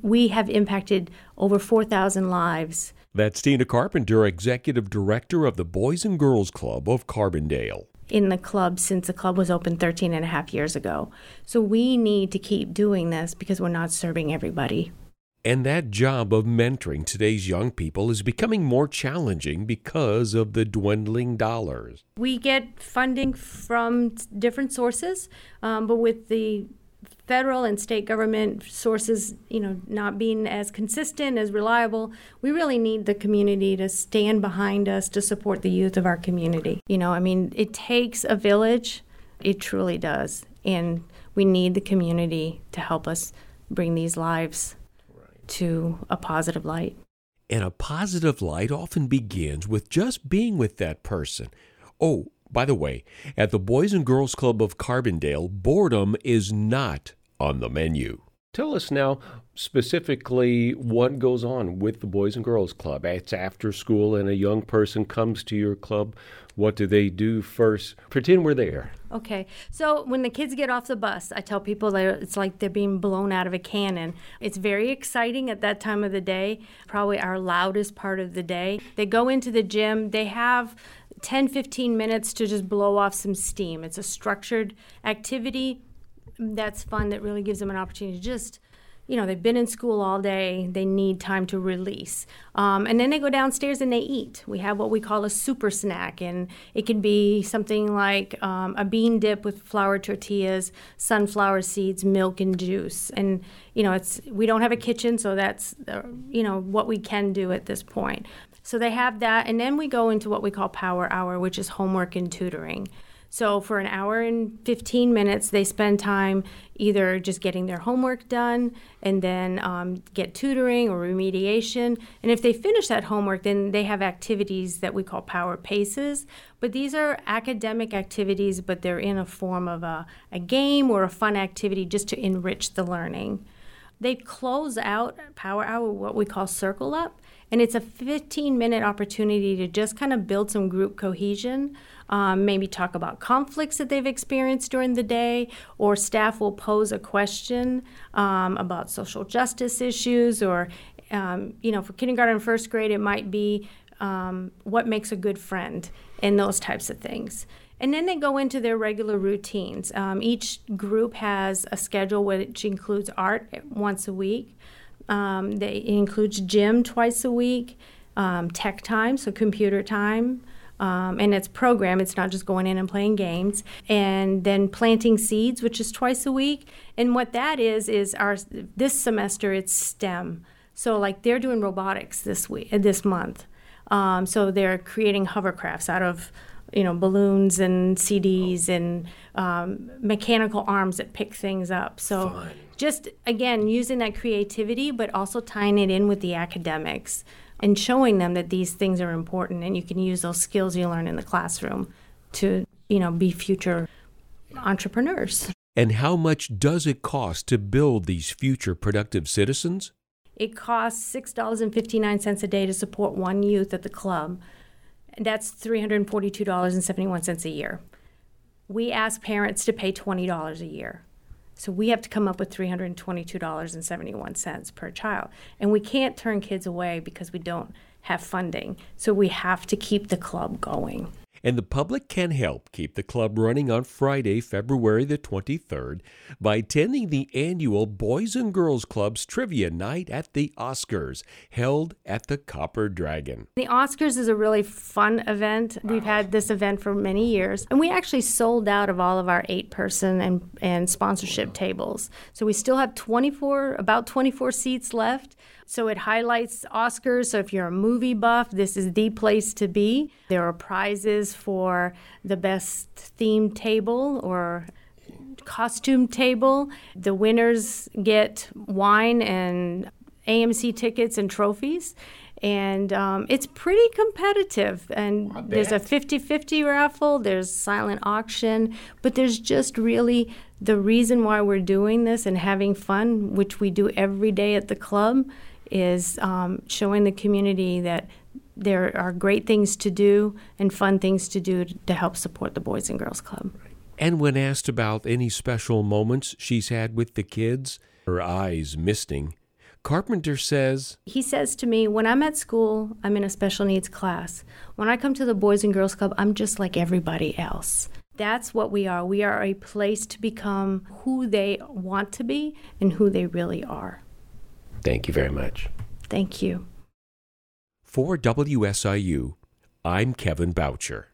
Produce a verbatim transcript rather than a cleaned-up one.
we have impacted over four thousand lives. That's Tina Carpenter, Executive Director of the Boys and Girls Club of Carbondale. In the club since the club was open thirteen and a half years ago. So we need to keep doing this because we're not serving everybody. And that job of mentoring today's young people is becoming more challenging because of the dwindling dollars. We get funding from different sources, um, but with the federal and state government sources, you know, not being as consistent, as reliable, we really need the community to stand behind us to support the youth of our community. You know, I mean, it takes a village. It truly does. And we need the community to help us bring these lives to a positive light. And a positive light often begins with just being with that person. Oh, by the way, at the Boys and Girls Club of Carbondale, boredom is not on the menu. Tell us now specifically what goes on with the Boys and Girls Club. It's after school and a young person comes to your club. What do they do first? Pretend we're there. Okay. So when the kids get off the bus, I tell people that it's like they're being blown out of a cannon. It's very exciting at that time of the day, probably our loudest part of the day. They go into the gym. They have ten, fifteen minutes to just blow off some steam. It's a structured activity that's fun, that really gives them an opportunity to just, you know, they've been in school all day. They need time to release. Um, and then they go downstairs and they eat. We have what we call a super snack, and it can be something like um, a bean dip with flour tortillas, sunflower seeds, milk, and juice. And, you know, it's we don't have a kitchen, so that's, uh, you know, what we can do at this point. So they have that, and then we go into what we call power hour, which is homework and tutoring. So for an hour and fifteen minutes, they spend time either just getting their homework done and then um, get tutoring or remediation. And if they finish that homework, then they have activities that we call power paces. But these are academic activities, but they're in a form of a, a game or a fun activity just to enrich the learning. They close out Power Hour, what we call Circle Up, and it's a fifteen-minute opportunity to just kind of build some group cohesion, um, maybe talk about conflicts that they've experienced during the day, or staff will pose a question um, about social justice issues, or, um, you know, for kindergarten and first grade, it might be um, what makes a good friend, and those types of things. And then they go into their regular routines. Um, each group has a schedule which includes art once a week. Um, they, it includes gym twice a week, um, tech time, so computer time, um, and it's programmed. It's not just going in and playing games. And then planting seeds, which is twice a week. And what that is, is our this semester it's STEM. So like they're doing robotics this week, this month. Um, so they're creating hovercrafts out of you know, balloons and C Ds and um, mechanical arms that pick things up. So Fun. Just, again, using that creativity, but also tying it in with the academics and showing them that these things are important and you can use those skills you learn in the classroom to, you know, be future entrepreneurs. And how much does it cost to build these future productive citizens? It costs six dollars and fifty-nine cents a day to support one youth at the club. That's three hundred forty-two dollars and seventy-one cents a year. We ask parents to pay twenty dollars a year. So we have to come up with three hundred twenty-two dollars and seventy-one cents per child. And we can't turn kids away because we don't have funding. So we have to keep the club going. And the public can help keep the club running on Friday, February the twenty-third by attending the annual Boys and Girls Club's Trivia Night at the Oscars, held at the Copper Dragon. The Oscars is a really fun event. Wow. We've had this event for many years, and we actually sold out of all of our eight-person and, and sponsorship tables. So we still have twenty-four, about twenty-four seats left. So it highlights Oscars. So if you're a movie buff, this is the place to be. There are prizes for the best themed table or costume table. The winners get wine and A M C tickets and trophies. And um, it's pretty competitive. And there's a fifty-fifty raffle. There's silent auction. But there's just really the reason why we're doing this and having fun, which we do every day at the club, is um, showing the community that there are great things to do and fun things to do to help support the Boys and Girls Club. And when asked about any special moments she's had with the kids, her eyes misting, Carpenter says, He says to me, when I'm at school, I'm in a special needs class. When I come to the Boys and Girls Club, I'm just like everybody else. That's what we are. We are a place to become who they want to be and who they really are. Thank you very much. Thank you. For W S I U, I'm Kevin Boucher.